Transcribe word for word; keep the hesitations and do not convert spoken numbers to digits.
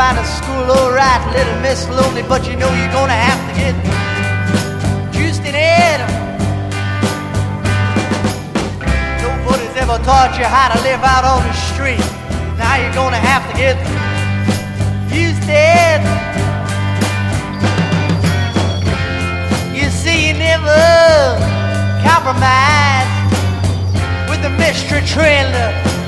out of school, alright, little Miss Lonely, but you know you're gonna have to get juiced in it. Nobody's ever taught you how to live out on the street. Now you're gonna have to get used to it. You see, you never compromise with the mystery trailer